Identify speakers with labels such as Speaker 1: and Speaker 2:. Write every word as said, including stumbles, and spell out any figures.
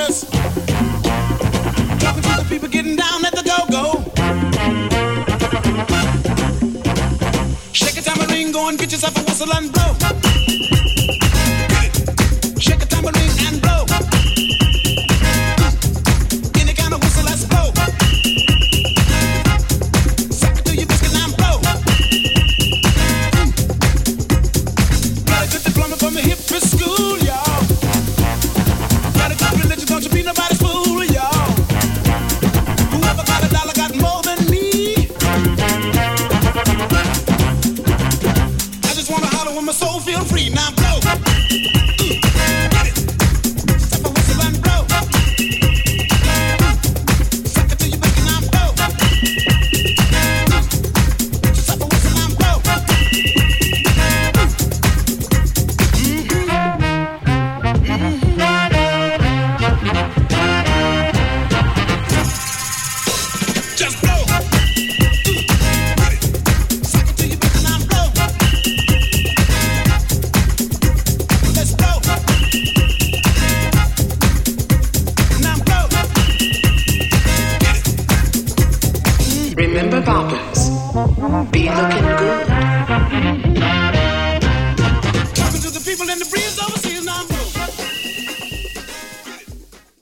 Speaker 1: Barbers. Talking to the people getting down at the go-go. Shake a tambourine, go and get yourself a whistle and blow. Shake a tambourine and blow. Any kind of whistle, let's blow. Suck it to your biscuit and blow. Got a good diploma from a hippie school, y'all. Got a good religion, don't you be nobody's fool, y'all. Whoever got a dollar got more than me. I just wanna holler when my soul feel free. Now blow. Mm. Get it. Step a whistle and blow. Suck it till you make it now blow. Step a whistle and blow. Just blow. Mm. Get it. Suck it till you make it now blow. Let's blow. Now blow. Get it.
Speaker 2: Remember, Boppers, be looking good.